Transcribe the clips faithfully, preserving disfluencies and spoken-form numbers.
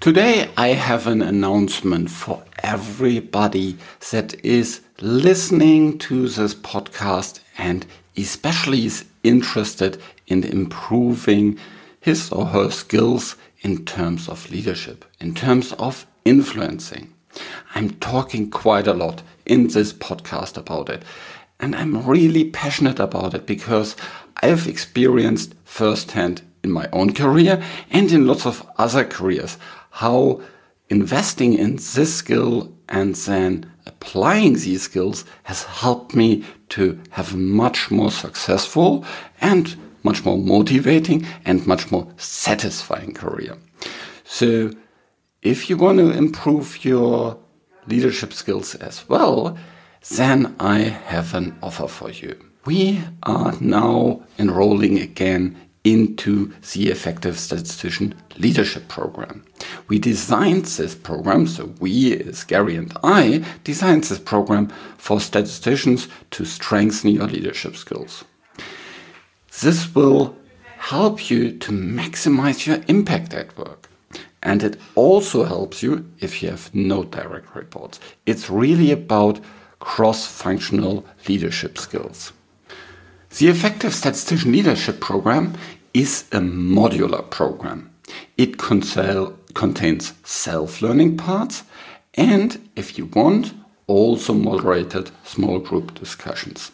Today I have an announcement for everybody that is listening to this podcast and especially is interested in improving his or her skills in terms of leadership, in terms of influencing. I'm talking quite a lot in this podcast about it, and I'm really passionate about it because I've experienced firsthand in my own career and in lots of other careers how investing in this skill and then applying these skills has helped me to have a much more successful and much more motivating and much more satisfying career. So if you want to improve your leadership skills as well, then I have an offer for you. We are now enrolling again into the Effective Statistician Leadership Program. We designed this program, so we, as Gary and I, designed this program for statisticians to strengthen your leadership skills. This will help you to maximize your impact at work. And it also helps you if you have no direct reports. It's really about cross-functional leadership skills. The Effective Statistician Leadership Program is a modular program. It consel- contains self-learning parts and, if you want, also moderated small group discussions.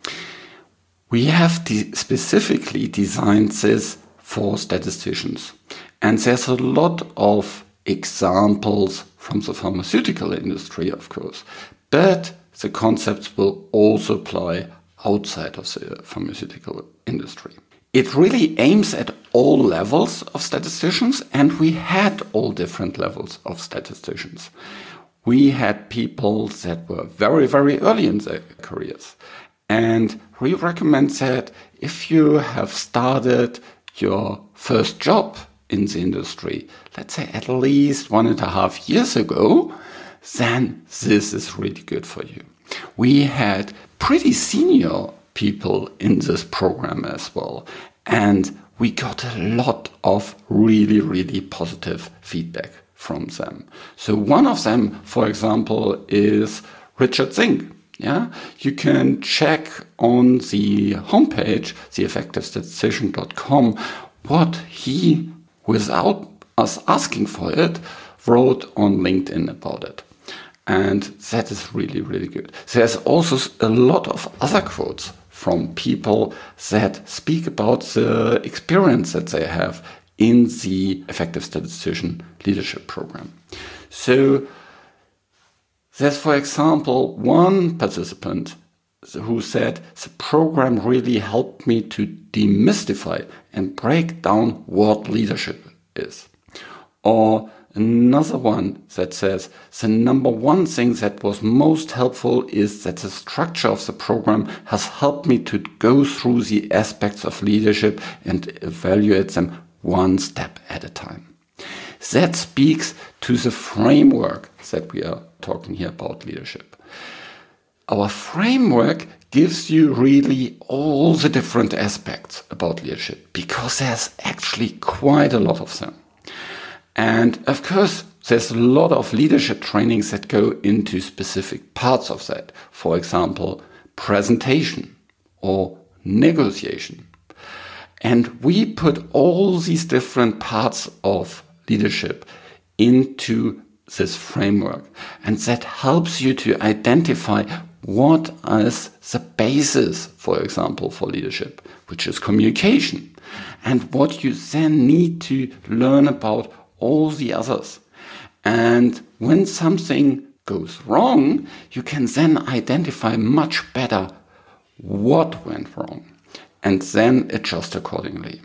We have de- specifically designed this for statisticians. And there's a lot of examples from the pharmaceutical industry, of course, but the concepts will also apply outside of the pharmaceutical industry. It really aims at all levels of statisticians, and we had all different levels of statisticians. We had people that were very, very early in their careers. And we recommend that if you have started your first job in the industry, let's say at least one and a half years ago, then this is really good for you. We had pretty senior people in this program as well, and we got a lot of really, really positive feedback from them. So one of them, for example, is Richard Zink. Yeah, you can check on the homepage, the effective statistician dot com, what he, without us asking for it, wrote on LinkedIn about it. And that is really, really good. There's also a lot of other quotes from people that speak about the experience that they have in the Effective Statistician Leadership Program. So there's, for example, one participant who said, the program really helped me to demystify and break down what leadership is. Or another one that says, the number one thing that was most helpful is that the structure of the program has helped me to go through the aspects of leadership and evaluate them one step at a time. That speaks to the framework that we are talking here about leadership. Our framework gives you really all the different aspects about leadership because there's actually quite a lot of them. And of course, there's a lot of leadership trainings that go into specific parts of that. For example, presentation or negotiation. And we put all these different parts of leadership into this framework. And that helps you to identify what is the basis, for example, for leadership, which is communication. And what you then need to learn about all the others. And when something goes wrong, you can then identify much better what went wrong and then adjust accordingly.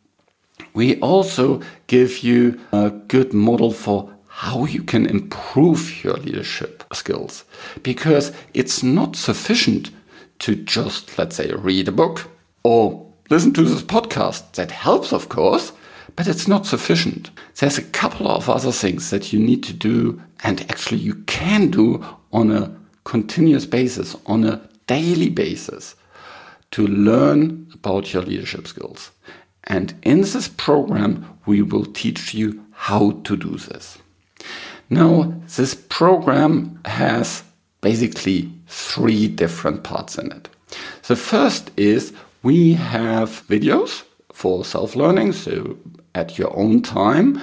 We also give you a good model for how you can improve your leadership skills, because it's not sufficient to just, let's say, read a book or listen to this podcast. That helps, of course, but it's not sufficient. There's a couple of other things that you need to do, and actually you can do on a continuous basis, on a daily basis, to learn about your leadership skills. And in this program, we will teach you how to do this. Now, this program has basically three different parts in it. The first is we have videos for self-learning, so at your own time.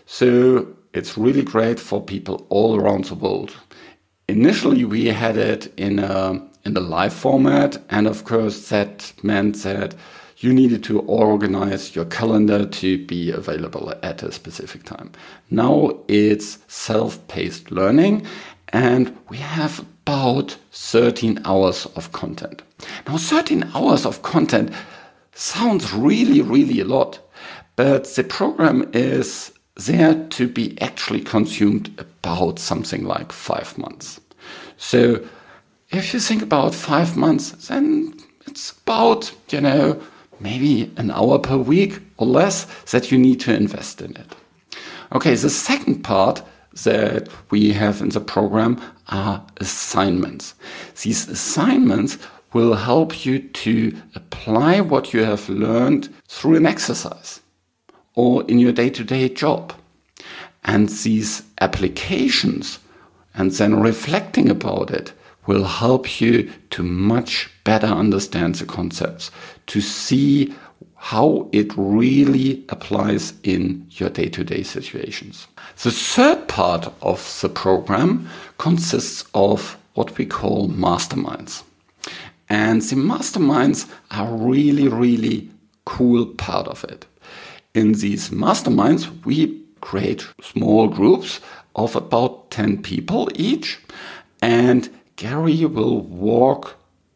So it's really great for people all around the world. Initially, we had it in a in the live format, and of course that meant that you needed to organize your calendar to be available at a specific time. Now it's self-paced learning, and we have about thirteen hours of content. Now thirteen hours of content sounds really, really a lot, but the program is there to be actually consumed about something like five months. So if you think about five months, then it's about, you know, maybe an hour per week or less that you need to invest in it. Okay, the second part that we have in the program are assignments. These assignments will help you to apply what you have learned through an exercise or in your day-to-day job. And these applications and then reflecting about it will help you to much better understand the concepts, to see how it really applies in your day-to-day situations. The third part of the program consists of what we call masterminds. And the masterminds are really, really cool part of it. In these masterminds, we create small groups of about ten people each, and Gary will walk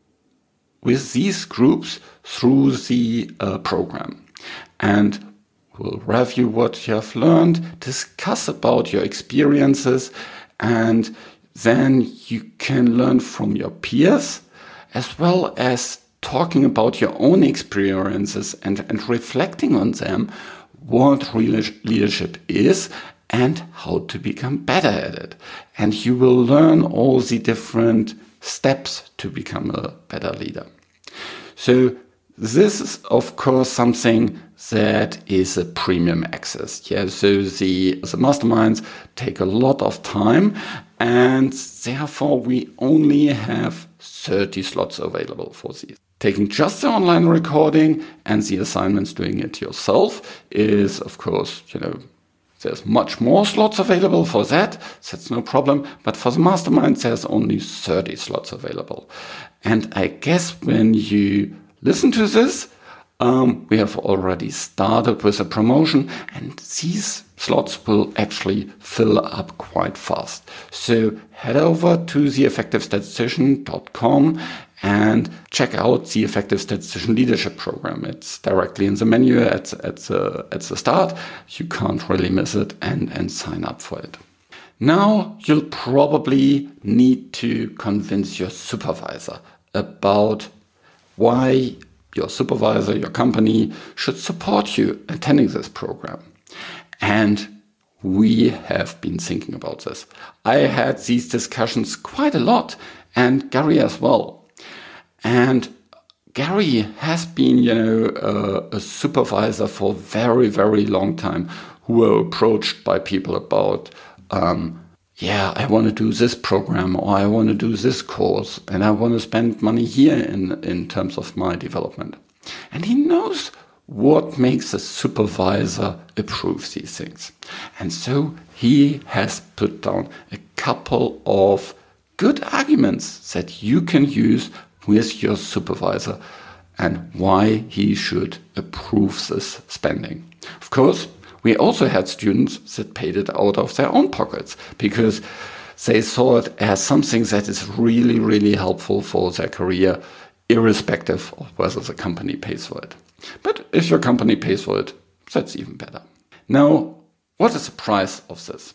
with these groups through the uh, program and will review what you have learned, discuss about your experiences, and then you can learn from your peers as well as talking about your own experiences and, and reflecting on them, what real leadership is and how to become better at it. And you will learn all the different steps to become a better leader. So this is, of course, something that is a premium access. Yeah, so the, the masterminds take a lot of time, and therefore we only have thirty slots available for these. Taking just the online recording and the assignments doing it yourself is, of course, you know, there's much more slots available for that. That's no problem. But for the mastermind, there's only thirty slots available. And I guess when you listen to this, um, we have already started with a promotion, and these slots will actually fill up quite fast. So head over to the effective statistician dot com and check out the Effective Statistician Leadership Program. It's directly in the menu at, at, the, at the start. You can't really miss it, and, and sign up for it. Now you'll probably need to convince your supervisor about why your supervisor, your company, should support you attending this program. And we have been thinking about this. I had these discussions quite a lot, and Gary as well. And Gary has been, you know, uh, a supervisor for a very, very long time, who were approached by people about, um, yeah, I want to do this program, or I want to do this course, and I want to spend money here in, in terms of my development. And he knows what makes a supervisor approve these things. And so he has put down a couple of good arguments that you can use with your supervisor and why he should approve this spending. Of course, we also had students that paid it out of their own pockets because they saw it as something that is really, really helpful for their career, irrespective of whether the company pays for it. But if your company pays for it, that's even better. Now, what is the price of this?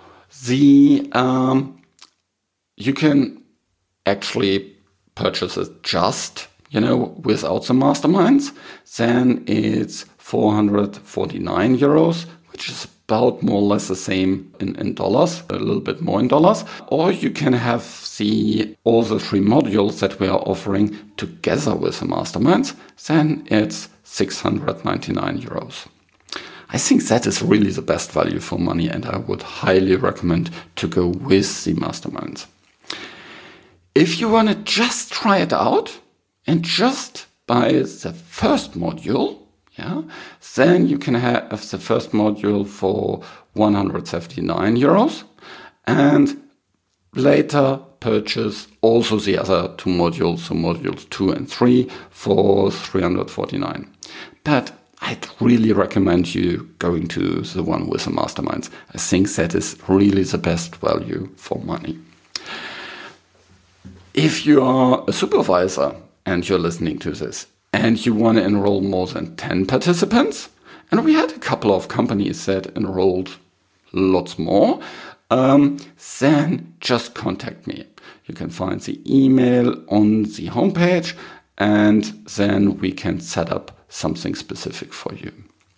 The um, you can actually purchase it just, you know, without the masterminds. Then it's four hundred forty-nine euros, which is about more or less the same in, in dollars, a little bit more in dollars. Or you can have the all the three modules that we are offering together with the masterminds. Then it's six hundred ninety-nine euros. I think that is really the best value for money, and I would highly recommend to go with the masterminds. If you want to just try it out and just buy the first module, yeah, then you can have the first module for one hundred seventy-nine euros and later purchase also the other two modules, so modules two and three for three hundred forty-nine. But I'd really recommend you going to the one with the masterminds. I think that is really the best value for money. If you are a supervisor and you're listening to this and you want to enroll more than ten participants, and we had a couple of companies that enrolled lots more, um, then just contact me. You can find the email on the homepage, and then we can set up something specific for you.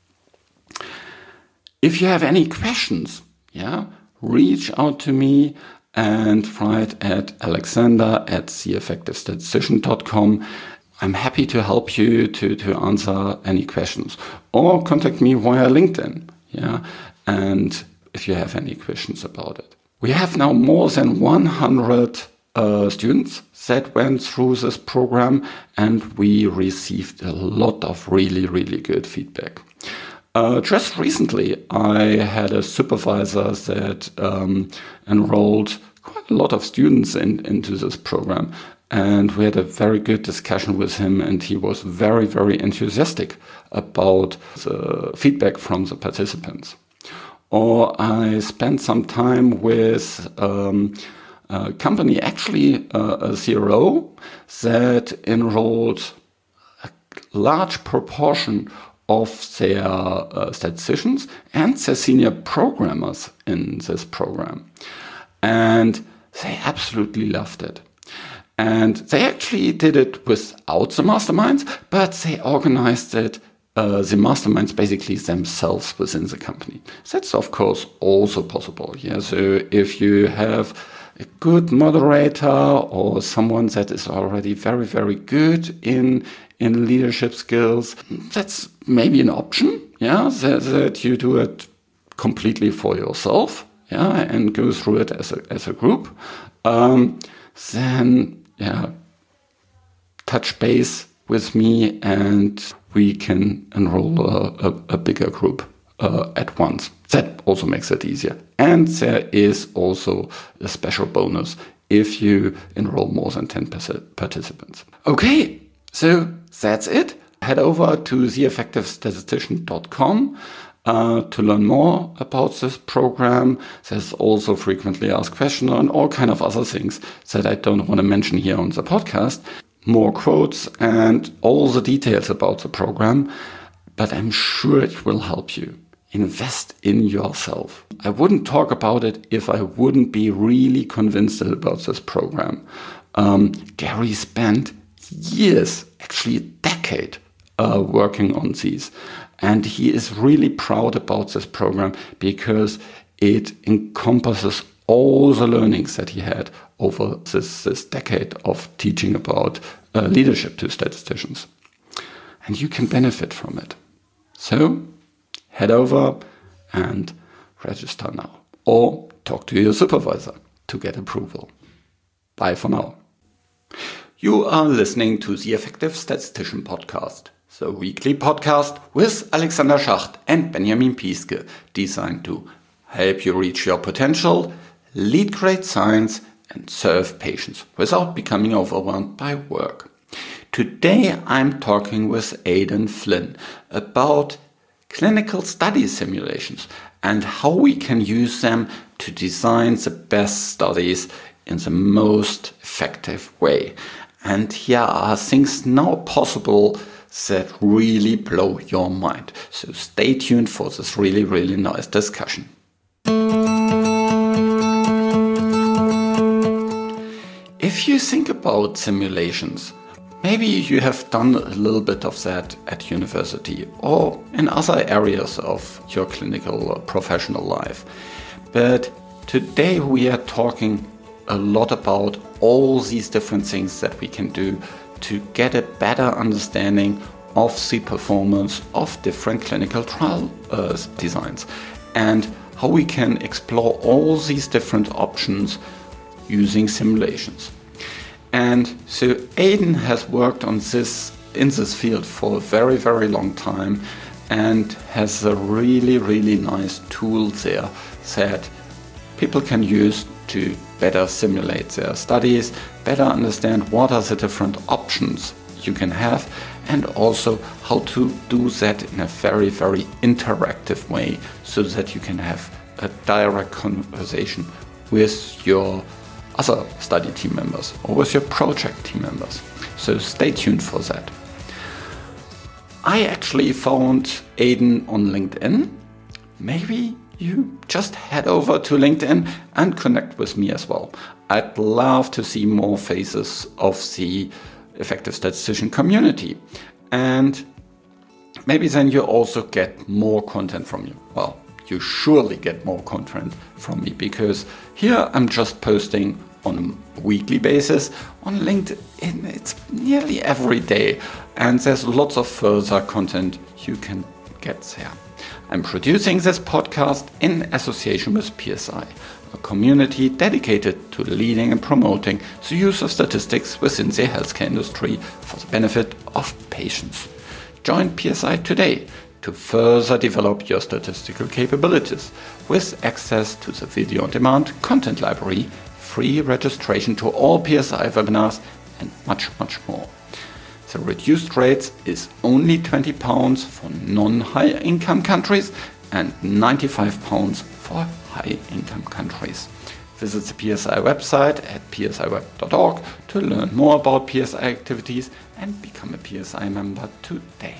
If you have any questions, yeah, reach out to me and write at alexander at the effective statistician dot com. I'm happy to help you to, to answer any questions, or contact me via LinkedIn. Yeah, and if you have any questions about it. We have now more than one hundred uh, students that went through this program, and we received a lot of really, really good feedback. Uh, just recently, I had a supervisor that um, enrolled quite a lot of students in, into this program, and we had a very good discussion with him, and he was very, very enthusiastic about the feedback from the participants. Or I spent some time with um, a company, actually uh, a C R O, that enrolled a large proportion of their uh, statisticians and their senior programmers in this program. And they absolutely loved it. And they actually did it without the masterminds, but they organized it, uh, the masterminds basically themselves within the company. That's of course also possible. Yeah. So if you have a good moderator or someone that is already very, very good in in leadership skills, that's maybe an option, yeah, that, that you do it completely for yourself, yeah, and go through it as a as a group. Um, then, yeah, touch base with me and we can enroll a, a, a bigger group uh, at once. That also makes it easier. And there is also a special bonus if you enroll more than ten participants. Okay. So that's it. Head over to the effective statistician dot com uh, to learn more about this program. There's also frequently asked questions and all kind of other things that I don't want to mention here on the podcast. More quotes and all the details about the program, but I'm sure it will help you. Invest in yourself. I wouldn't talk about it if I wouldn't be really convinced about this program. Um, Gary spent years, actually a decade, uh, working on these. And he is really proud about this program because it encompasses all the learnings that he had over this, this decade of teaching about uh, leadership to statisticians. And you can benefit from it. So head over and register now. Or talk to your supervisor to get approval. Bye for now. You are listening to the Effective Statistician Podcast, the weekly podcast with Alexander Schacht and Benjamin Piske, designed to help you reach your potential, lead great science, and serve patients without becoming overwhelmed by work. Today I'm talking with Aidan Flynn about clinical study simulations and how we can use them to design the best studies in the most effective way. And here are things now possible that really blow your mind. So stay tuned for this really, really nice discussion. If you think about simulations, maybe you have done a little bit of that at university or in other areas of your clinical or professional life. But today we are talking a lot about all these different things that we can do to get a better understanding of the performance of different clinical trial uh, designs, and how we can explore all these different options using simulations. And so Aidan has worked on this in this field for a very, very long time and has a really, really nice tool there that people can use to better simulate their studies, better understand what are the different options you can have, and also how to do that in a very, very interactive way so that you can have a direct conversation with your other study team members or with your project team members. So stay tuned for that. I actually found Aidan on LinkedIn. Maybe you just head over to LinkedIn and connect with me as well. I'd love to see more faces of the effective statistician community. And maybe then you also get more content from you. Well, you surely get more content from me, because here I'm just posting on a weekly basis. On LinkedIn, it's nearly every day, and there's lots of further content you can get there. I'm producing this podcast in association with P S I, a community dedicated to leading and promoting the use of statistics within the healthcare industry for the benefit of patients. Join P S I today to further develop your statistical capabilities with access to the video-on-demand content library, free registration to all P S I webinars, and much, much more. The reduced rates is only twenty pounds for non-high income countries and ninety-five pounds for high income countries. Visit the P S I website at p s i web dot org to learn more about P S I activities and become a P S I member today.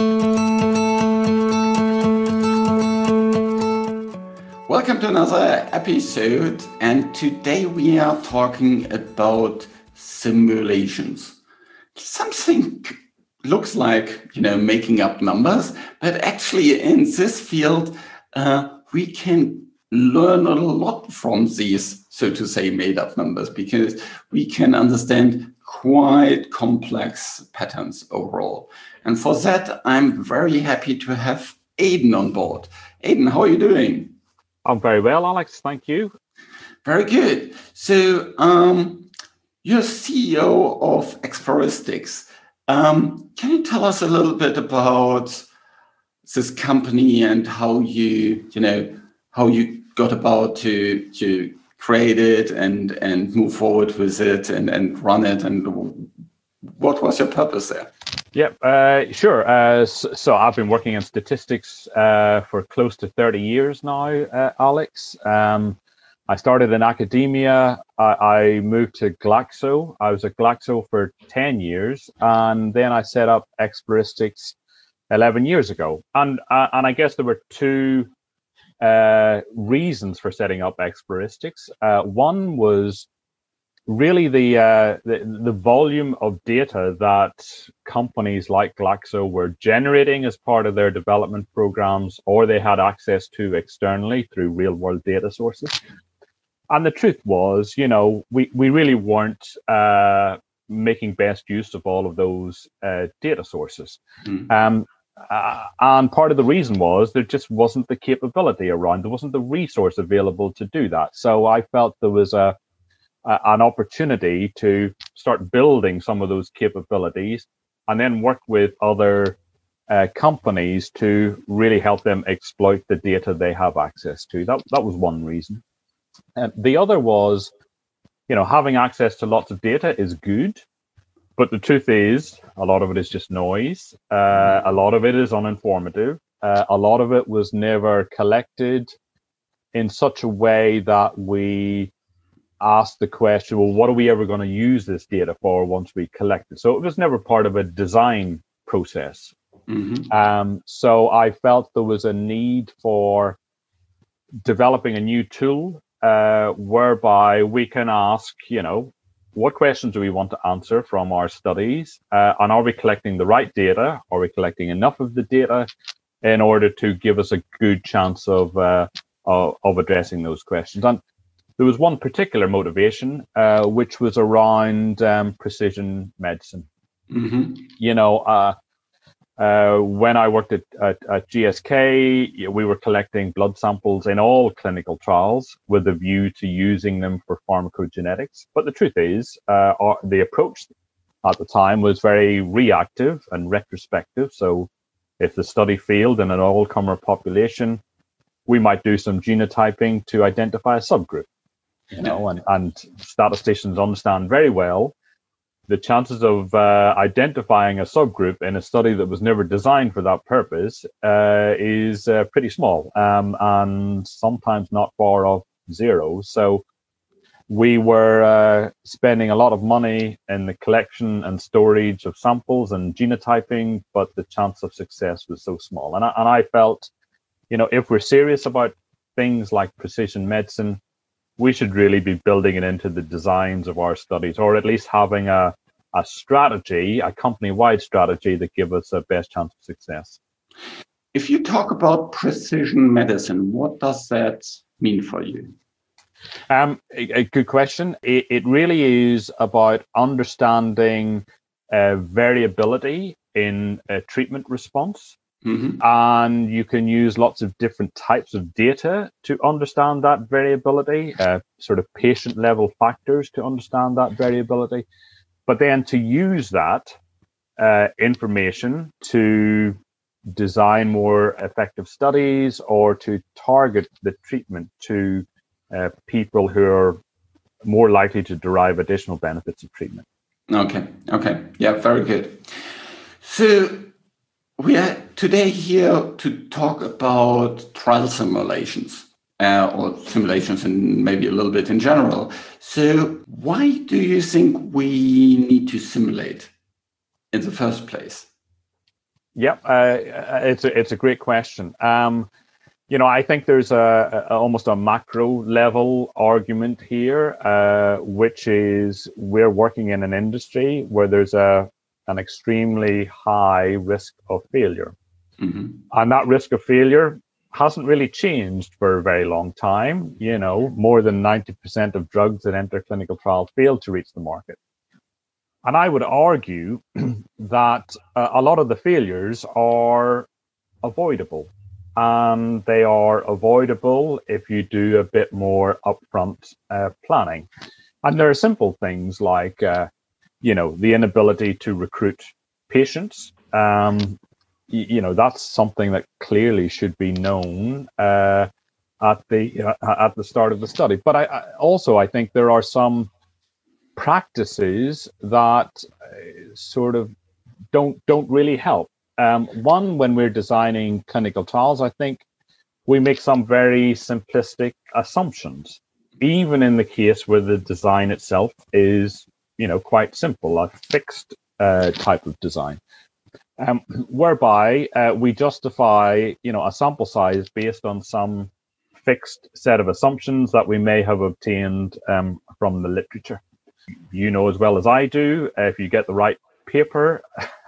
Welcome to another episode, and today we are talking about simulations. Something looks like, you know, making up numbers, but actually in this field, uh, we can learn a lot from these, so to say, made up numbers, because we can understand quite complex patterns overall. And for that, I'm very happy to have Aidan on board. Aidan, how are you doing? I'm very well, Alex. Thank you. Very good. So um, you're C E O of Exploristics. Um, can you tell us a little bit about this company and how you, you know, how you got about to to create it and and move forward with it and and run it, and what was your purpose there? Yeah, uh, sure. Uh, so, so I've been working in statistics uh, for close to thirty years now, uh, Alex. Um, I started in academia. I, I moved to Glaxo. I was at Glaxo for ten years, and then I set up Exploristics eleven years ago. And uh, and I guess there were two uh, reasons for setting up Exploristics. Uh, one was really the, uh, the the volume of data that companies like Glaxo were generating as part of their development programs, or they had access to externally through real-world data sources. And the truth was, you know, we, we really weren't uh, making best use of all of those uh, data sources. Mm. Um, uh, and part of the reason was there just wasn't the capability around, there wasn't the resource available to do that. So I felt there was a an opportunity to start building some of those capabilities and then work with other uh, companies to really help them exploit the data they have access to. That that was one reason. And the other was, you know, having access to lots of data is good, but the truth is a lot of it is just noise. Uh, a lot of it is uninformative. Uh, a lot of it was never collected in such a way that we ask the question, well, what are we ever going to use this data for once we collect it? So it was never part of a design process. Mm-hmm. Um, so I felt there was a need for developing a new tool uh, whereby we can ask, you know, what questions do we want to answer from our studies? Uh, and are we collecting the right data? Are we collecting enough of the data in order to give us a good chance of uh, of, of addressing those questions? And there was one particular motivation, uh, which was around um, precision medicine. Mm-hmm. You know, uh, Uh, when I worked at, at, at G S K, we were collecting blood samples in all clinical trials with a view to using them for pharmacogenetics. But the truth is, uh, our, the approach at the time was very reactive and retrospective. So if the study failed in an all-comer population, we might do some genotyping to identify a subgroup. You know, and, and statisticians understand very well the chances of uh, identifying a subgroup in a study that was never designed for that purpose uh, is uh, pretty small, um, and sometimes not far off zero. So we were uh, spending a lot of money in the collection and storage of samples and genotyping, but the chance of success was so small. And I, and I felt, you know, if we're serious about things like precision medicine, we should really be building it into the designs of our studies, or at least having a, a strategy, a company-wide strategy that gives us a best chance of success. If you talk about precision medicine, what does that mean for you? Um, a, a good question. It, it really is about understanding uh, variability in a treatment response. Mm-hmm. And you can use lots of different types of data to understand that variability, uh, sort of patient level factors to understand that variability, but then to use that uh, information to design more effective studies or to target the treatment to uh, people who are more likely to derive additional benefits of treatment. Okay, okay. Yeah, very good. So we are today here to talk about trial simulations uh, or simulations and maybe a little bit in general. So why do you think we need to simulate in the first place? Yep, uh, it's a, it's a great question. Um, you know, I think there's a, a almost a macro level argument here, uh, which is we're working in an industry where there's a an extremely high risk of failure. Mm-hmm. And that risk of failure hasn't really changed for a very long time. You know, more than ninety percent of drugs that enter clinical trials fail to reach the market. And I would argue that uh, a lot of the failures are avoidable. And they are avoidable if you do a bit more upfront uh, planning. And there are simple things like, uh, you know, the inability to recruit patients. Um, you, you know, that's something that clearly should be known uh, at the uh, at the start of the study. But I, I also I think there are some practices that uh, sort of don't don't really help. Um, one, when we're designing clinical trials, I think we make some very simplistic assumptions, even in the case where the design itself is, you know, quite simple, a fixed uh, type of design, um, whereby uh, we justify, you know, a sample size based on some fixed set of assumptions that we may have obtained um, from the literature. You know as well as I do, uh, if you get the right paper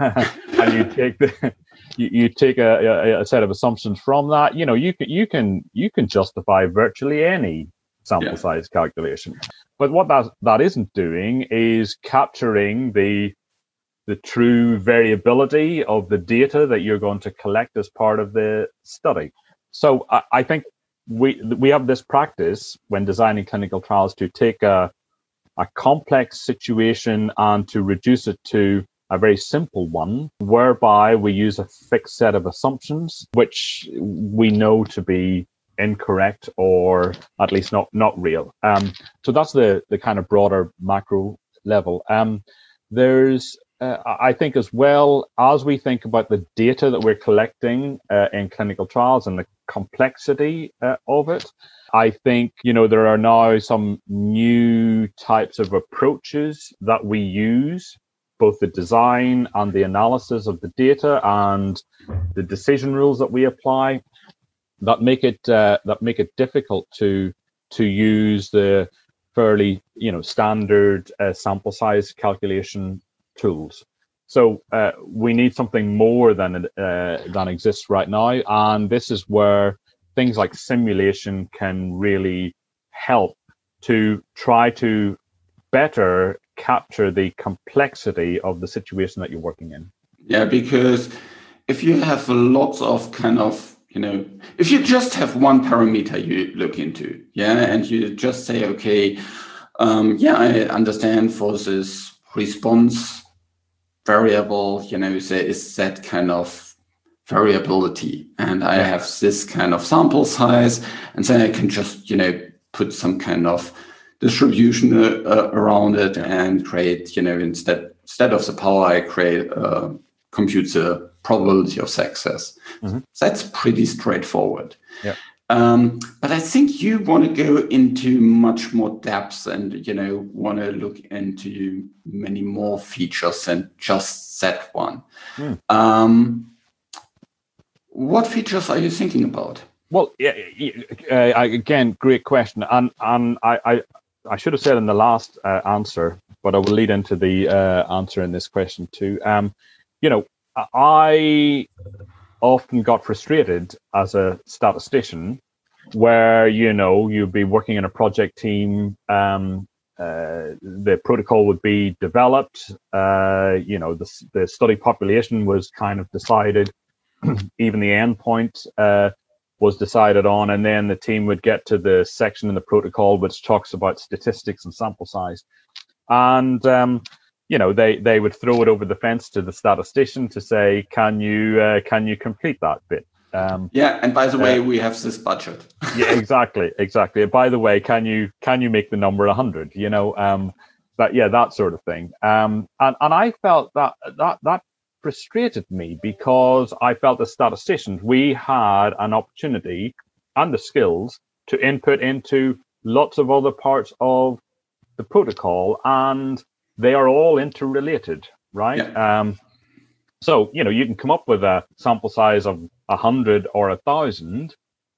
and you take the you, you take a, a, a set of assumptions from that, you know, you can you can you can justify virtually any sample yeah. size calculation. But what that that isn't doing is capturing the the true variability of the data that you're going to collect as part of the study. So I, I think we we have this practice when designing clinical trials to take a a complex situation and to reduce it to a very simple one, whereby we use a fixed set of assumptions, which we know to be incorrect or at least not not real. Um, so that's the the kind of broader macro level. Um, there's, uh, I think, as well as we think about the data that we're collecting uh, in clinical trials and the complexity uh, of it, I think, you know, there are now some new types of approaches that we use, both the design and the analysis of the data and the decision rules that we apply, that make it uh, that make it difficult to to use the fairly, you know, standard uh, sample size calculation tools. So uh, we need something more than uh, than exists right now, and this is where things like simulation can really help to try to better capture the complexity of the situation that you're working in. Yeah, because if you have lots of kind of, you know, if you just have one parameter you look into, yeah, and you just say, okay, um, yeah, I understand for this response variable, you know, there is that kind of variability, and I Yeah. have this kind of sample size, and then I can just, you know, put some kind of distribution uh, around it Yeah. and create, you know, instead instead of the power, I create uh, compute the probability of success. Mm-hmm. That's pretty straightforward. Yeah. Um, but I think you want to go into much more depth and, you know, want to look into many more features than just that one. Mm. Um, what features are you thinking about? Well, yeah, uh, again, great question. And and I, I, I should have said in the last uh, answer, but I will lead into the uh, answer in this question too. Um, you know, I often got frustrated as a statistician where, you know, you'd be working in a project team, um, uh, the protocol would be developed, uh, you know, the, the study population was kind of decided, even the endpoint uh, was decided on, and then the team would get to the section in the protocol which talks about statistics and sample size. And, um, you know, they, they would throw it over the fence to the statistician to say, can you uh, can you complete that bit? Um, yeah, and by the way, uh, we have this budget. Yeah, exactly, exactly. By the way, can you can you make the number a hundred? You know, um, but yeah, that sort of thing. Um, and and I felt that that that frustrated me because I felt as statisticians we had an opportunity and the skills to input into lots of other parts of the protocol, and they are all interrelated, right? Yeah. Um, so, you know, you can come up with a sample size of a hundred or a thousand,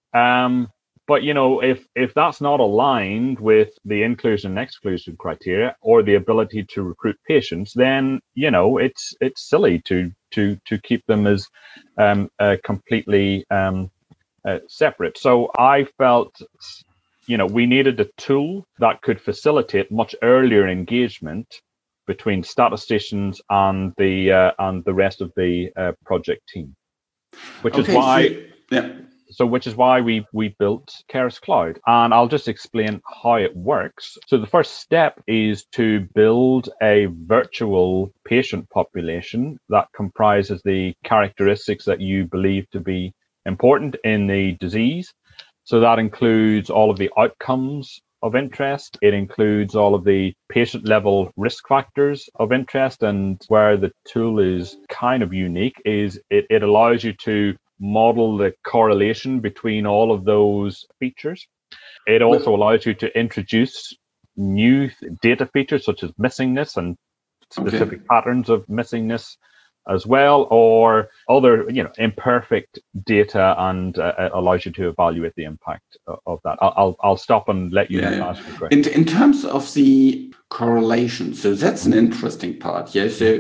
um, but, you know, if if that's not aligned with the inclusion and exclusion criteria or the ability to recruit patients, then, you know, it's it's silly to to to keep them as um, uh, completely um, uh, separate. So I felt, you know, we needed a tool that could facilitate much earlier engagement between statisticians and the uh, and the rest of the uh, project team, which okay, is why so, yeah. so which is why we we built Keras Cloud, and I'll just explain how it works. So the first step is to build a virtual patient population that comprises the characteristics that you believe to be important in the disease. So that includes all of the outcomes of interest. It includes all of the patient level risk factors of interest. And where the tool is kind of unique is it, it allows you to model the correlation between all of those features. It also allows you to introduce new data features such as missingness and specific okay. patterns of missingness as well, or other, you know, imperfect data, and uh, allows you to evaluate the impact of, of that. I'll, I'll I'll stop and let you yeah. ask the question. In in terms of the correlation, so that's an interesting part. Yeah. So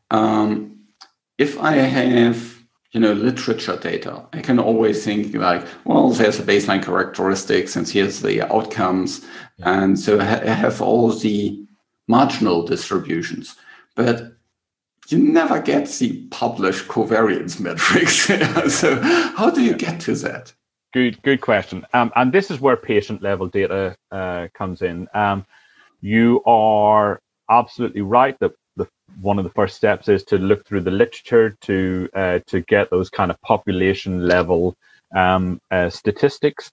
um, if I have, you know, literature data, I can always think like, well, there's a baseline characteristics, and here's the outcomes, yeah. and so I have all the marginal distributions, but you never get the published covariance metrics. So how do you get to that? Good, good question. Um, and this is where patient level data uh, comes in. Um, you are absolutely right that the one of the first steps is to look through the literature to uh, to get those kind of population level um, uh, statistics,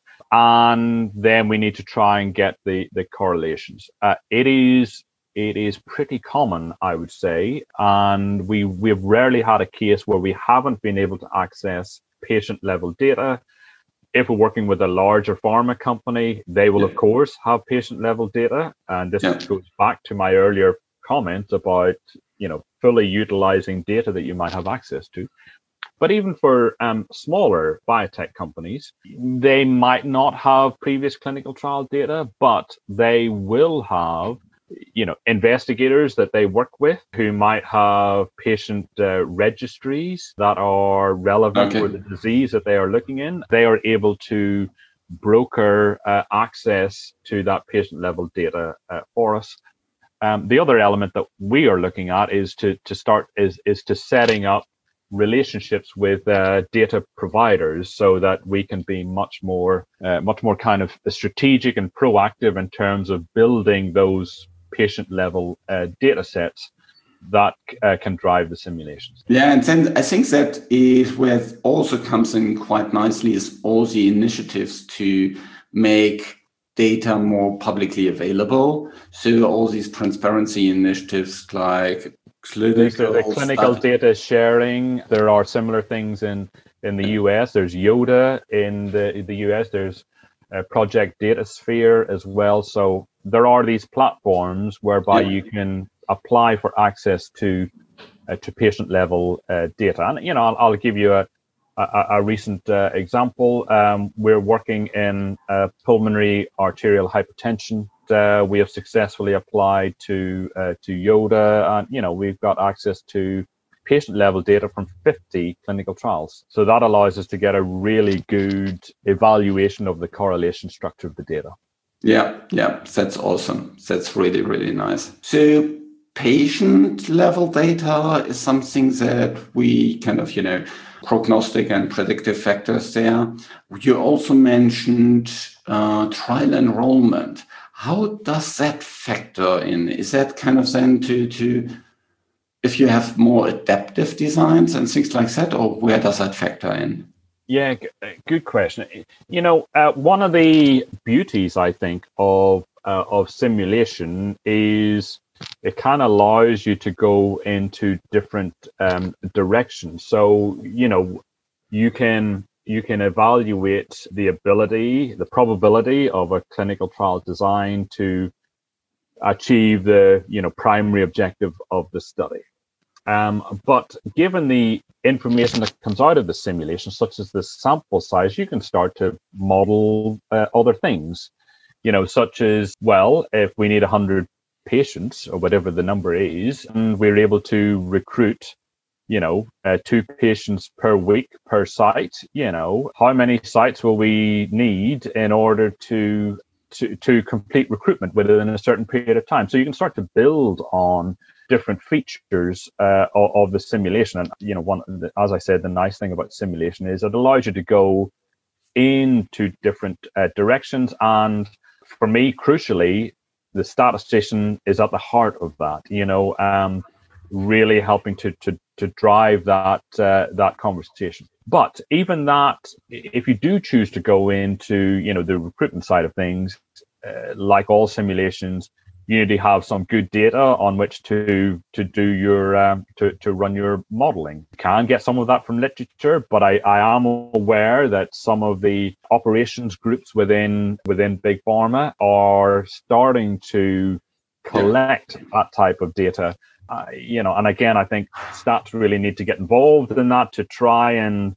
and then we need to try and get the the correlations. Uh, it is. It is pretty common, I would say, and we we've rarely had a case where we haven't been able to access patient-level data. If we're working with a larger pharma company, they will, yeah. of course, have patient-level data, and this yeah. goes back to my earlier comment about, you know, fully utilizing data that you might have access to. But even for um, smaller biotech companies, they might not have previous clinical trial data, but they will have, you know, investigators that they work with who might have patient uh, registries that are relevant okay. for the disease that they are looking in. They are able to broker uh, access to that patient level data uh, for us. Um, the other element that we are looking at is to to start is is to setting up relationships with uh, data providers so that we can be much more, uh, much more kind of strategic and proactive in terms of building those patient-level uh, data sets that uh, can drive the simulations. Yeah, and then I think that is where it also comes in quite nicely is all the initiatives to make data more publicly available. So all these transparency initiatives like clinical, the clinical stuff. Data sharing. There are similar things in, in the U S. There's YODA in the, the U S. There's uh, Project DataSphere as well. So there are these platforms whereby yeah. you can apply for access to uh, to patient level uh, data. And, you know, I'll, I'll give you a, a, a recent uh, example. Um, we're working in uh, pulmonary arterial hypertension. Uh, we have successfully applied to uh, to YODA, and you know we've got access to patient level data from fifty clinical trials. So that allows us to get a really good evaluation of the correlation structure of the data. Yeah, yeah, that's awesome. That's really, really nice. So patient level data is something that we kind of, you know, prognostic and predictive factors there. You also mentioned uh, trial enrollment. How does that factor in? Is that kind of then to, to if you have more adaptive designs and things like that, or where does that factor in? Yeah, good question. You know, uh, one of the beauties, I think, of uh, of simulation is it kind of allows you to go into different um, directions. So, you know, you can you can evaluate the ability, the probability of a clinical trial design to achieve the, you know, primary objective of the study. Um, but given the information that comes out of the simulation, such as the sample size, you can start to model uh, other things, you know, such as, well, if we need one hundred patients or whatever the number is, and we're able to recruit, you know, uh, two patients per week per site, you know, how many sites will we need in order to to, to complete recruitment within a certain period of time? So you can start to build on different features uh, of, of the simulation. And, you know, one, as I said, the nice thing about simulation is it allows you to go into different uh, directions. And for me, crucially, the statistician is at the heart of that, you know, um, really helping to to to drive that uh, that conversation. But even that, if you do choose to go into, you know, the recruitment side of things, uh, like all simulations, you need to have some good data on which to to do your um, to to run your modeling. You can get some of that from literature, but I, I am aware that some of the operations groups within within big pharma are starting to collect yeah. that type of data. Uh, you know, and again, I think stats really need to get involved in that to try and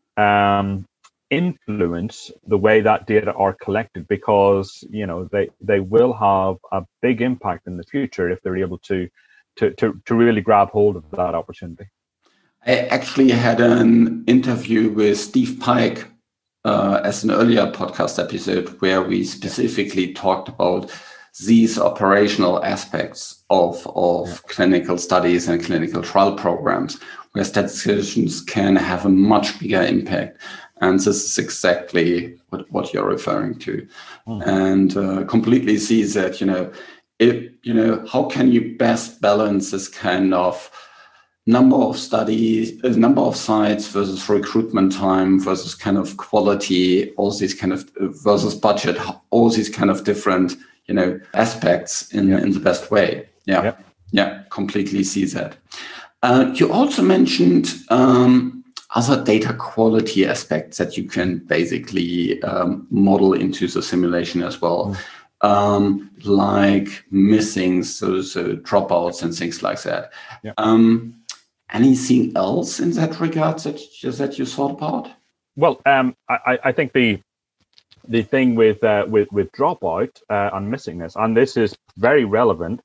um, influence the way that data are collected, because, you know, they, they will have a big impact in the future if they're able to, to, to, to really grab hold of that opportunity. I actually had an interview with Steve Pike uh, as an earlier podcast episode where we specifically talked about these operational aspects of, of yeah. clinical studies and clinical trial programs, where statisticians can have a much bigger impact. And this is exactly what, what you're referring to. Mm. And uh, completely see that, you know, if, you know, how can you best balance this kind of number of studies, uh, number of sites versus recruitment time versus kind of quality, all these kind of versus budget, all these kind of different, you know, aspects in, yeah. in the best way. Yeah. Yeah. Yeah. Completely see that. Uh, you also mentioned um, other data quality aspects that you can basically um, model into the simulation as well, mm. um, like missing, so, so dropouts and things like that. Yeah. Um, anything else in that regard that, that you thought about? Well, um, I, I think the the thing with uh, with with dropout uh, and missingness, and this is very relevant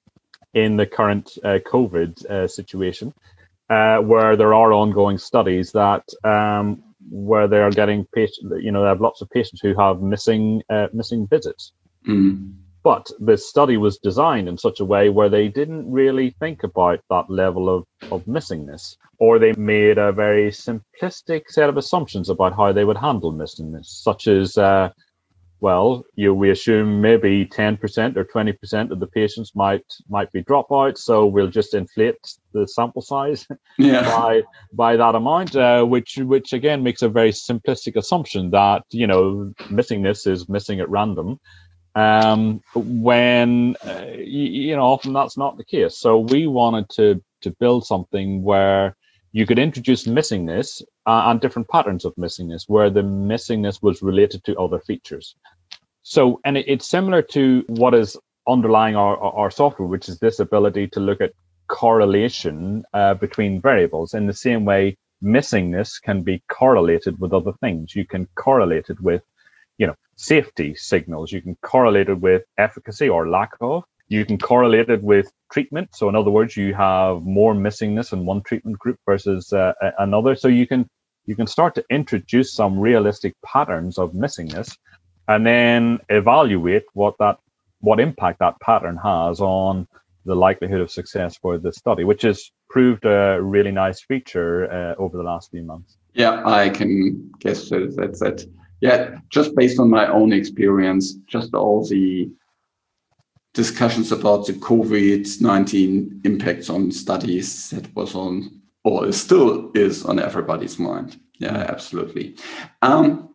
in the current uh, COVID uh, situation, uh, where there are ongoing studies that um, where they are getting patients, you know, they have lots of patients who have missing uh, missing visits. Mm. But the study was designed in such a way where they didn't really think about that level of, of missingness. or they made a very simplistic set of assumptions about how they would handle missingness, such as, uh, well, you we assume maybe ten percent or twenty percent of the patients might might be dropouts, so we'll just inflate the sample size yeah. by by that amount, uh, which which again makes a very simplistic assumption that, you know, missingness is missing at random. Um, when uh, you, you know, often that's not the case. So we wanted to to build something where you could introduce missingness uh, and different patterns of missingness, where the missingness was related to other features. So, and it, it's similar to what is underlying our, our software, which is this ability to look at correlation uh, between variables. In the same way, missingness can be correlated with other things. You can correlate it with, you know, safety signals. You can correlate it with efficacy or lack of. You can correlate it with treatment. So in other words, you have more missingness in one treatment group versus uh, another. So you can you can start to introduce some realistic patterns of missingness, and then evaluate what that what impact that pattern has on the likelihood of success for the study, which has proved a really nice feature uh, over the last few months. Yeah, I can guess that that's that. Yeah, just based on my own experience, just all the discussions about the COVID nineteen impacts on studies, that was on, or still is on everybody's mind. Yeah, mm. absolutely. Um,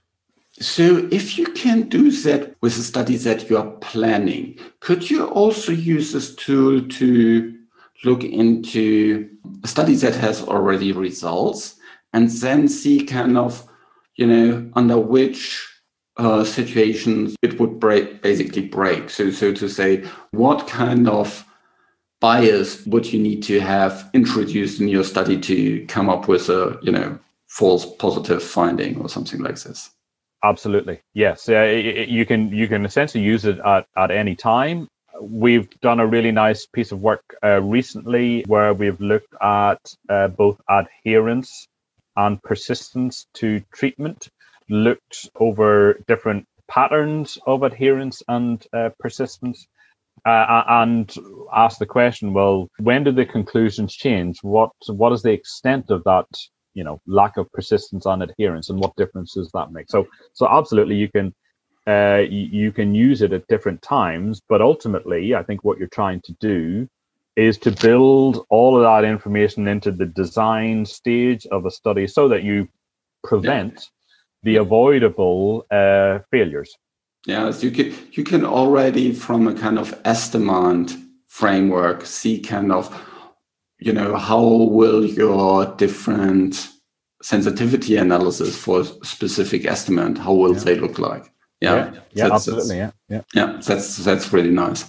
so if you can do that with the studies that you are planning, could you also use this tool to look into a study that has already results and then see kind of, you know, under which Uh, situations it would break, basically break. So, so to say, what kind of bias would you need to have introduced in your study to come up with a, you know, false positive finding or something like this? Absolutely, yes. Uh, it, you can you can essentially use it at, at any time. We've done a really nice piece of work uh, recently where we've looked at uh, both adherence and persistence to treatment. Looked over different patterns of adherence and uh, persistence, uh, and asked the question: well, when do the conclusions change? What what is the extent of that, you know, lack of persistence and adherence, and what difference does that make? So, so absolutely, you can uh, you, you can use it at different times, but ultimately, I think what you're trying to do is to build all of that information into the design stage of a study, so that you prevent yeah. the avoidable uh, failures. Yes, you can you can already from a kind of estimate framework see kind of, you know, how will your different sensitivity analysis for specific estimate, how will yeah. they look like? Yeah, yeah, yeah that's, absolutely. That's, yeah, yeah, yeah. That's that's really nice.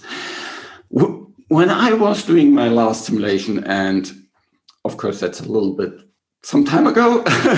When I was doing my last simulation, and of course that's a little bit some time ago,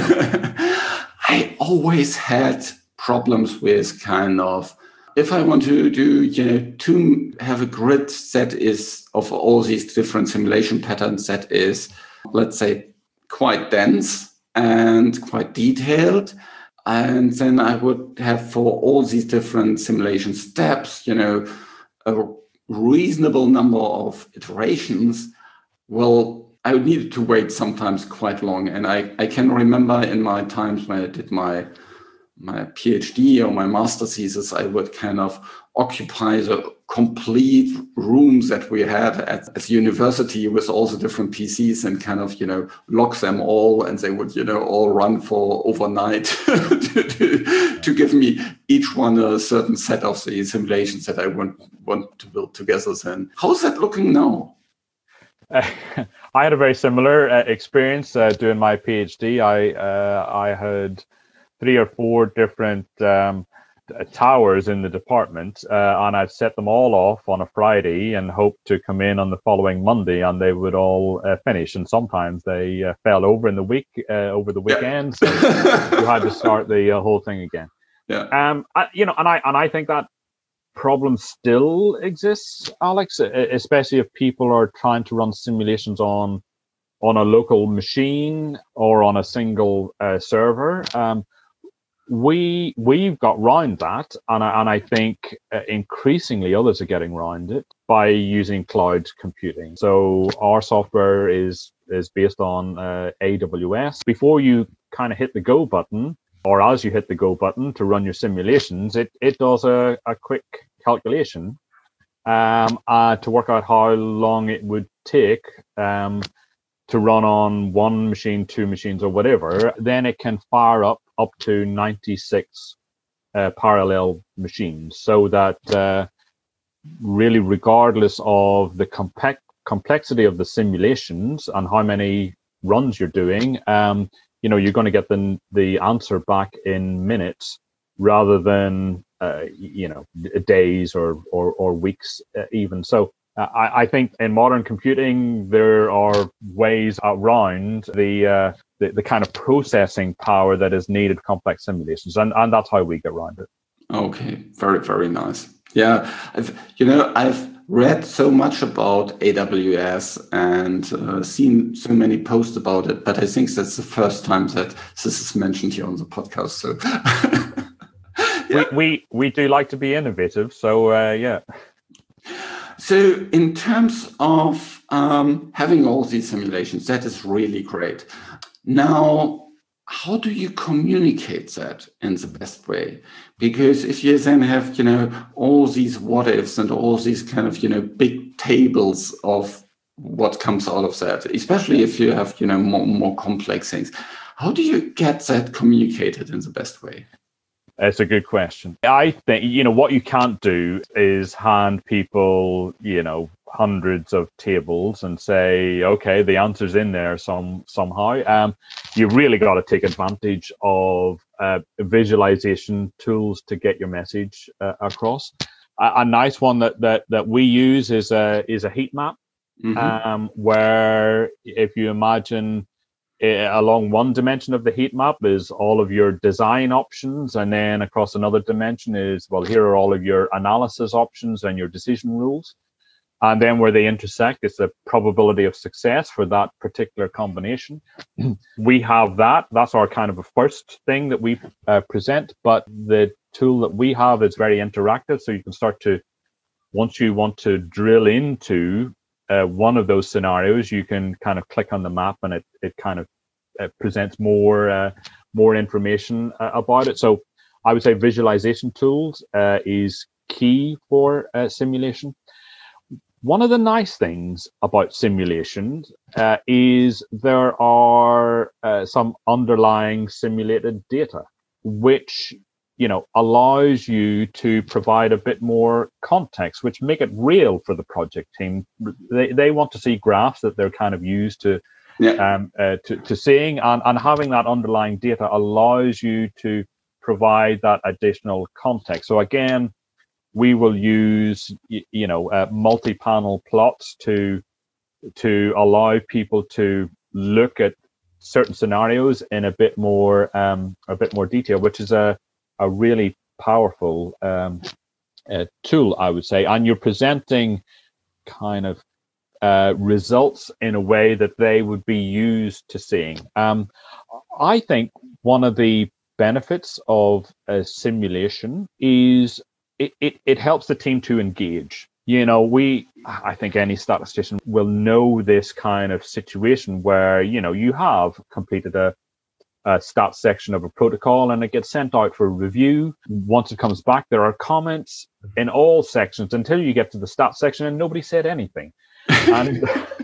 I always had problems with kind of, if I want to do, you know, to have a grid that is of all these different simulation patterns that is, let's say, quite dense and quite detailed. And then I would have for all these different simulation steps, you know, a reasonable number of iterations. Well, I needed to wait sometimes quite long. And I, I can remember in my times when I did my my PhD or my master thesis, I would kind of occupy the complete rooms that we had at, at the university with all the different P Cs and kind of, you know, lock them all, and they would, you know, all run for overnight to, to, to give me each one a certain set of the simulations that I want, want to build together. Then how's that looking now? Uh, I had a very similar uh, experience uh, doing my PhD. I uh, I had three or four different um, towers in the department, uh, and I'd set them all off on a Friday and hoped to come in on the following Monday, and they would all uh, finish. And sometimes they uh, fell over in the week, uh, over the weekend, yeah. So you had to start the uh, whole thing again. Yeah. Um. I, you know, and I and I think that problem still exists, Alex, especially if people are trying to run simulations on on a local machine or on a single uh, server. Um, we we've got round that, and I, and I think uh, increasingly others are getting round it by using cloud computing. So our software is is based on uh, A W S. Before you kind of hit the go button, or as you hit the go button to run your simulations, it it does a, a quick calculation um, uh, to work out how long it would take um, to run on one machine, two machines, or whatever. Then it can fire up up to ninety-six uh, parallel machines, so that uh, really, regardless of the complex complexity of the simulations and how many runs you're doing, um, you know, you're going to get the the answer back in minutes rather than uh, you know days or or, or weeks uh, even. So uh, I, I think in modern computing there are ways around the, uh, the the kind of processing power that is needed for complex simulations, and and that's how we get around it. Okay, very very nice. Yeah, I've you know I've read so much about A W S and uh, seen so many posts about it, but I think that's the first time that this is mentioned here on the podcast. So yeah. we, we we do like to be innovative, so uh, yeah. So in terms of um, having all these simulations, that is really great. Now, how do you communicate that in the best way? Because if you then have, you know, all these what ifs and all these kind of, you know, big tables of what comes out of that, especially if you have, you know, more, more complex things, how do you get that communicated in the best way? It's a good question. I think, you know, what you can't do is hand people, you know, hundreds of tables and say, okay, the answer's in there some somehow. Um, you really got to take advantage of uh, visualization tools to get your message uh, across. A, a nice one that, that that we use is a is a heat map, mm-hmm. um, where if you imagine uh, along one dimension of the heat map is all of your design options, and then across another dimension is, well, here are all of your analysis options and your decision rules. And then where they intersect is the probability of success for that particular combination. We have that. That's our kind of a first thing that we uh, present. But the tool that we have is very interactive. So you can start to, once you want to drill into uh, one of those scenarios, you can kind of click on the map and it, it kind of uh, presents more, uh, more information uh, about it. So I would say visualization tools uh, is key for uh, simulation. One of the nice things about simulations uh, is there are uh, some underlying simulated data, which, you know, allows you to provide a bit more context, which make it real for the project team. They they want to see graphs that they're kind of used to, yeah. um, uh, to, to seeing, and, and having that underlying data allows you to provide that additional context. So again, we will use, you know, uh, multi-panel plots to to allow people to look at certain scenarios in a bit more um, a bit more detail, which is a a really powerful um, uh, tool, I would say. And you're presenting kind of uh, results in a way that they would be used to seeing. Um, I think one of the benefits of a simulation is It, it it helps the team to engage. You know, we, I think any statistician will know this kind of situation where, you know, you have completed a, a stats section of a protocol and it gets sent out for review. Once it comes back, there are comments in all sections until you get to the stats section and nobody said anything. And,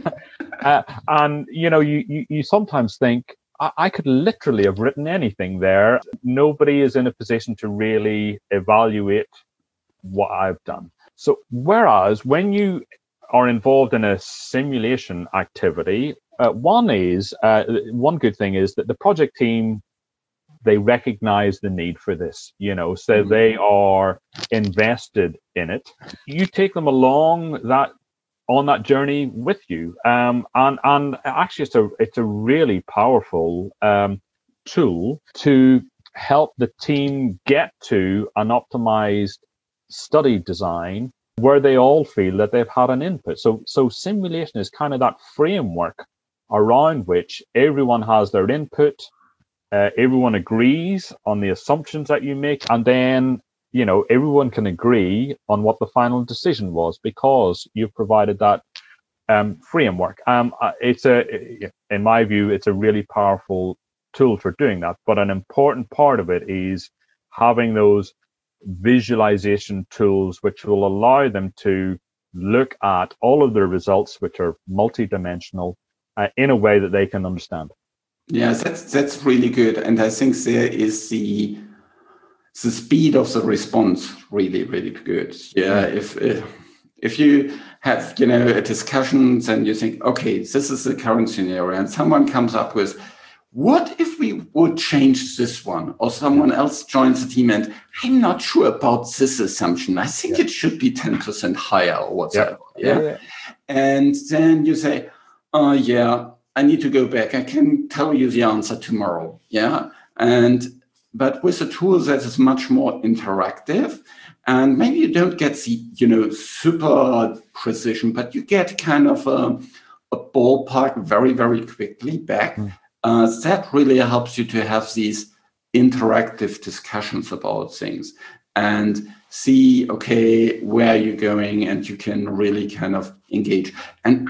uh, and you know, you, you, you sometimes think, I could literally have written anything there. Nobody is in a position to really evaluate what I've done. So whereas when you are involved in a simulation activity, uh, one is uh, one good thing is that the project team, they recognize the need for this, you know, so mm-hmm. they are invested in it. You take them along that on that journey with you, um, and and actually it's a it's a really powerful um, tool to help the team get to an optimized study design where they all feel that they've had an input. So so simulation is kind of that framework around which everyone has their input uh, everyone agrees on the assumptions that you make, and then, you know, everyone can agree on what the final decision was because you've provided that um, framework. Um, uh, it's a, in my view, it's a really powerful tool for doing that. But an important part of it is having those visualization tools which will allow them to look at all of their results, which are multidimensional, uh, in a way that they can understand. Yeah, that's that's really good, and I think there is the the speed of the response really really good. Yeah, mm. if, if if you have, you know, a discussions and you think, okay, this is the current scenario, and someone comes up with, what if we would change this one, or someone else joins the team and I'm not sure about this assumption. I think yeah. it should be ten percent higher or whatever. Yeah. Yeah? yeah. And then you say, oh yeah, I need to go back. I can tell you the answer tomorrow. Yeah. And, but with a tool that is much more interactive, and maybe you don't get the, you know, super precision, but you get kind of a, a ballpark very, very quickly back. Mm. Uh, that really helps you to have these interactive discussions about things and see, okay, where you're going, and you can really kind of engage. And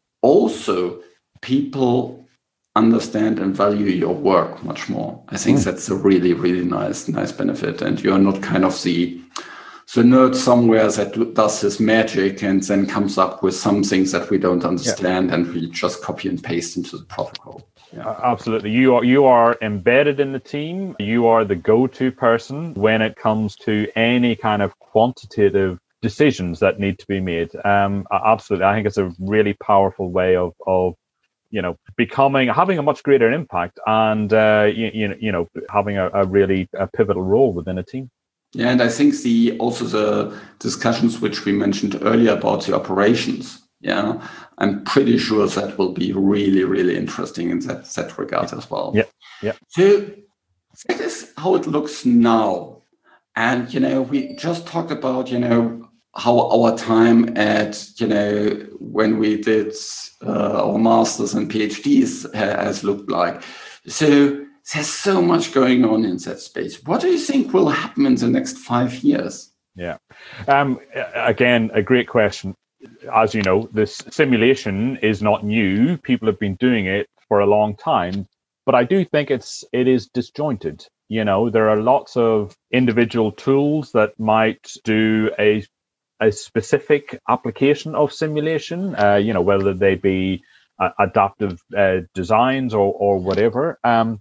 also, people understand and value your work much more. I think mm. that's a really, really nice, nice benefit. And you're not kind of the the nerd somewhere that do, does his magic and then comes up with some things that we don't understand, yeah. and we just copy and paste into the protocol. Yeah. Uh, absolutely. You are you are embedded in the team. You are the go-to person when it comes to any kind of quantitative decisions that need to be made. Um, absolutely. I think it's a really powerful way of of you know becoming having a much greater impact and uh, you, you, you know having a, a really a pivotal role within a team. Yeah, and I think the also the discussions which we mentioned earlier about the operations. Yeah, I'm pretty sure that will be really, really interesting in that, that regard as well. Yeah, yeah. So that is how it looks now. And, you know, we just talked about, you know, how our time at, you know, when we did uh, our masters and PhDs has looked like. So there's so much going on in that space. What do you think will happen in the next five years? Yeah. Um, again, a great question. As you know, this simulation is not new. People have been doing it for a long time, but I do think it's it is disjointed. You know, there are lots of individual tools that might do a a specific application of simulation. Uh, you know, whether they be uh, adaptive uh, designs or or whatever. Um,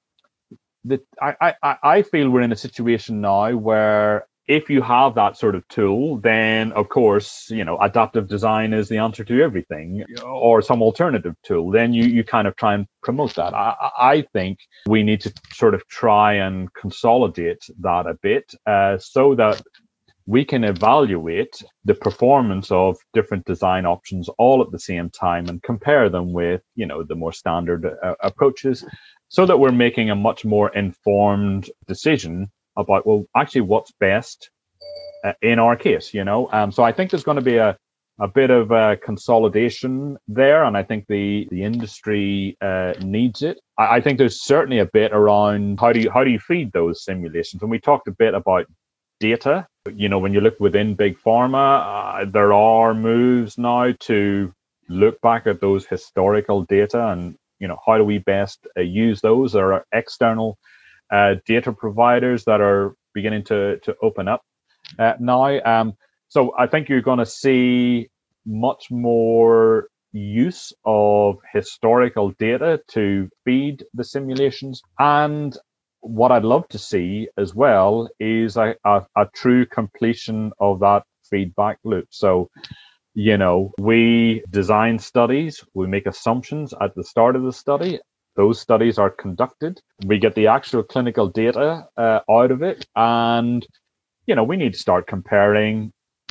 that I, I I feel we're in a situation now where, if you have that sort of tool, then of course, you know, adaptive design is the answer to everything, or some alternative tool. Then you, you kind of try and promote that. I, I think we need to sort of try and consolidate that a bit uh, so that we can evaluate the performance of different design options all at the same time and compare them with, you know, the more standard uh, approaches, so that we're making a much more informed decision about, well, actually what's best uh, in our case, you know. Um, so I think there's going to be a, a bit of a consolidation there, and I think the the industry uh, needs it. I, I think there's certainly a bit around how do you how do you feed those simulations. And we talked a bit about data. You know, when you look within big pharma, uh, there are moves now to look back at those historical data and, you know, how do we best uh, use those? There are external uh, data providers that are beginning to to open up uh, now. Um, so I think you're going to see much more use of historical data to feed the simulations. And what I'd love to see as well is a, a, a true completion of that feedback loop. So, you know, we design studies, we make assumptions at the start of the study. Those studies are conducted. We get the actual clinical data uh, out of it. And, you know, we need to start comparing.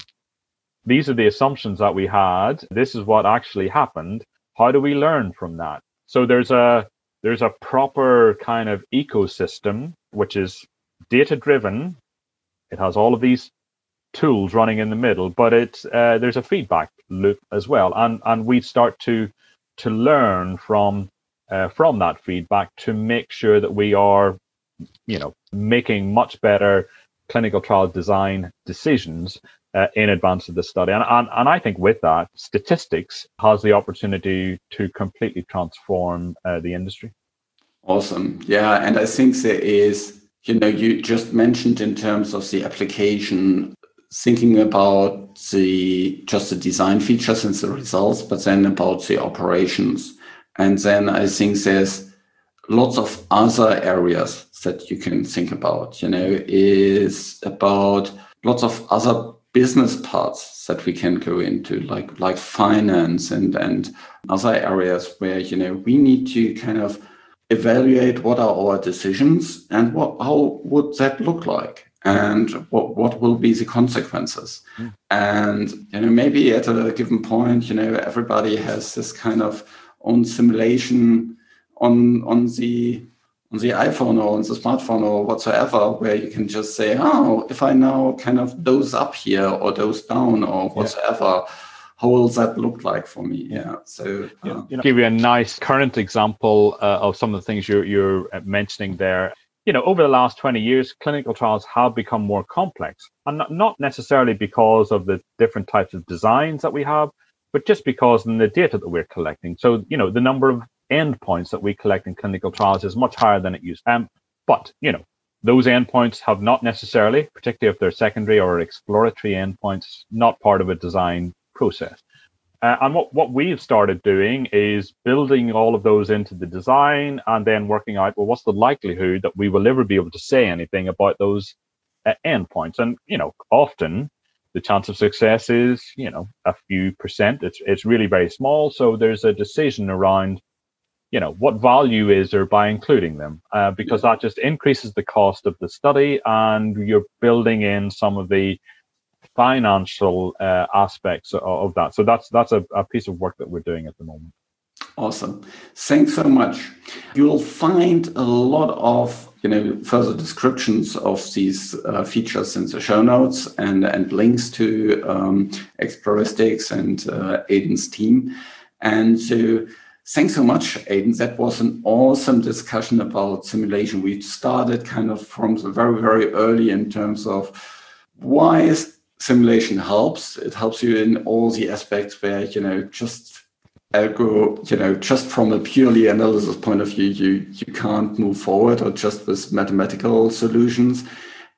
These are the assumptions that we had. This is what actually happened. How do we learn from that? So there's a there's a proper kind of ecosystem, which is data-driven. It has all of these tools running in the middle, but it's uh, there's a feedback loop as well. And and we start to to learn from uh, from that feedback to make sure that we are, you know, making much better clinical trial design decisions uh, in advance of the study. And, and and I think with that, statistics has the opportunity to completely transform uh, the industry. Awesome. Yeah. And I think there is, you know, you just mentioned in terms of the application, thinking about the just the design features and the results, but then about the operations. And then I think there's lots of other areas that you can think about, you know, is about lots of other business parts that we can go into, like like finance and, and other areas where, you know, we need to kind of evaluate what are our decisions and what how would that look like and what what will be the consequences. Mm. And you know, maybe at a given point, you know, everybody has this kind of own simulation on on the on the iPhone or on the smartphone or whatsoever, where you can just say, oh, if I now kind of dose up here or dose down or whatsoever, yeah, how will that look like for me? Yeah. So, uh, you know, give you a nice current example uh, of some of the things you're, you're mentioning there. You know, over the last twenty years, clinical trials have become more complex, and not, not necessarily because of the different types of designs that we have, but just because in the data that we're collecting. So, you know, the number of endpoints that we collect in clinical trials is much higher than it used to. Um, but, you know, those endpoints have not necessarily, particularly if they're secondary or exploratory endpoints, not part of a design process. Uh, and what, what we've started doing is building all of those into the design and then working out, well, what's the likelihood that we will ever be able to say anything about those uh, endpoints? And, you know, often the chance of success is, you know, a few percent. It's, it's really very small. So there's a decision around, you know, what value is there by including them, uh, because that just increases the cost of the study and you're building in some of the financial uh, aspects of, of that. So that's that's a, a piece of work that we're doing at the moment. Awesome. Thanks so much. You'll find a lot of, you know, further descriptions of these uh, features in the show notes and, and links to um, Exploristics and uh, Aidan's team. And so thanks so much, Aidan. That was an awesome discussion about simulation. We started kind of from the very, very early in terms of why is simulation helps. It helps you in all the aspects where, you know, just ergo, you know, just from a purely analysis point of view, you, you can't move forward or just with mathematical solutions.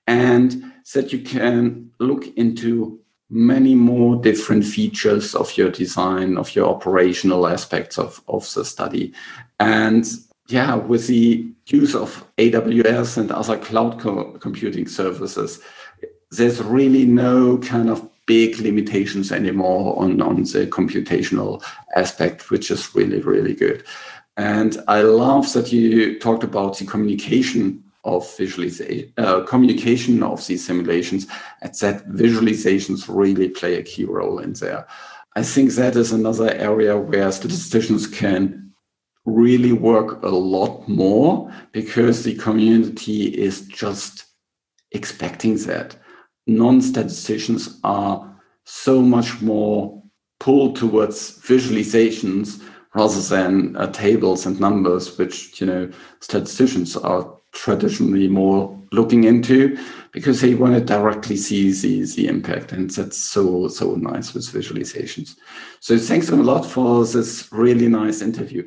And that you can look into many more different features of your design, of your operational aspects of, of the study. And yeah, with the use of A W S and other cloud co- computing services, there's really no kind of big limitations anymore on, on the computational aspect, which is really, really good. And I love that you talked about the communication of visualization, uh, communication of these simulations, and that visualizations really play a key role in there. I think that is another area where statisticians can really work a lot more because the community is just expecting that. Non-statisticians are so much more pulled towards visualizations rather than uh, tables and numbers, which, you know, statisticians are traditionally more looking into because they want to directly see the, the impact. And that's so, so nice with visualizations. So thanks a lot for this really nice interview.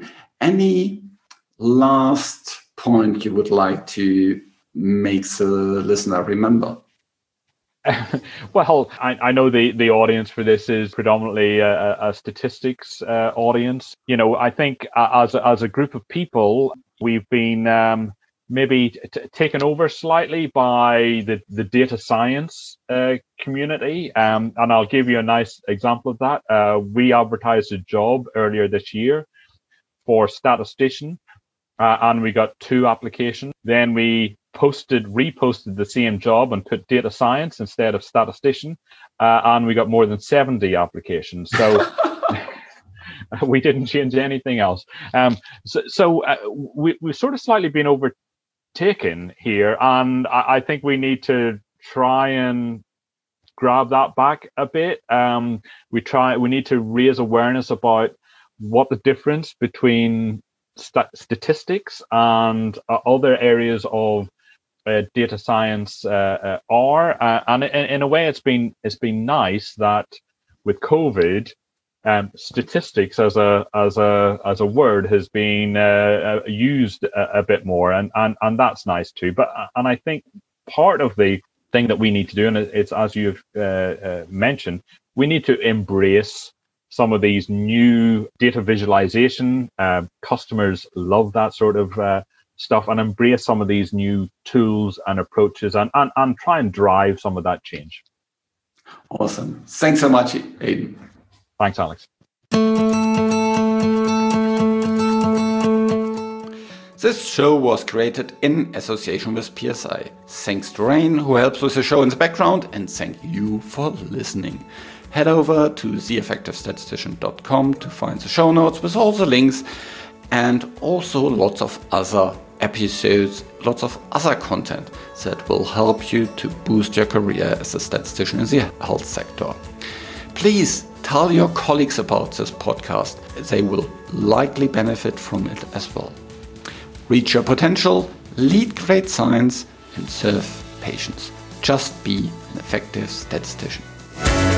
Any last point you would like to make the listener remember? Well, I, I know the, the audience for this is predominantly a, a statistics uh, audience. You know, I think as a, as a group of people, we've been um, maybe t- taken over slightly by the, the data science uh, community. Um, and I'll give you a nice example of that. Uh, we advertised a job earlier this year for statistician, uh, and we got two applications. Then we posted, reposted the same job and put data science instead of statistician, uh, and we got more than seventy applications. So we didn't change anything else. Um, so so uh, we, we've sort of slightly been overtaken here, and I, I think we need to try and grab that back a bit. Um, we try. We need to raise awareness about what the difference between st- statistics and uh, other areas of uh, data science uh, uh, are. Uh, and in, in a way, it's been it's been nice that with COVID, um, statistics as a as a as a word has been uh, used a, a bit more, and, and and that's nice too. But and I think part of the thing that we need to do, and it's as you've uh, uh, mentioned, we need to embrace some of these new data visualization. Uh, customers love that sort of uh, stuff, and embrace some of these new tools and approaches, and, and, and try and drive some of that change. Awesome. Thanks so much, Aidan. Thanks, Alex. This show was created in association with P S I. Thanks to Rain, who helps with the show in the background, and thank you for listening. Head over to the effective statistician dot com to find the show notes with all the links, and also lots of other episodes, lots of other content that will help you to boost your career as a statistician in the health sector. Please tell your colleagues about this podcast. They will likely benefit from it as well. Reach your potential, lead great science, and serve patients. Just be an effective statistician.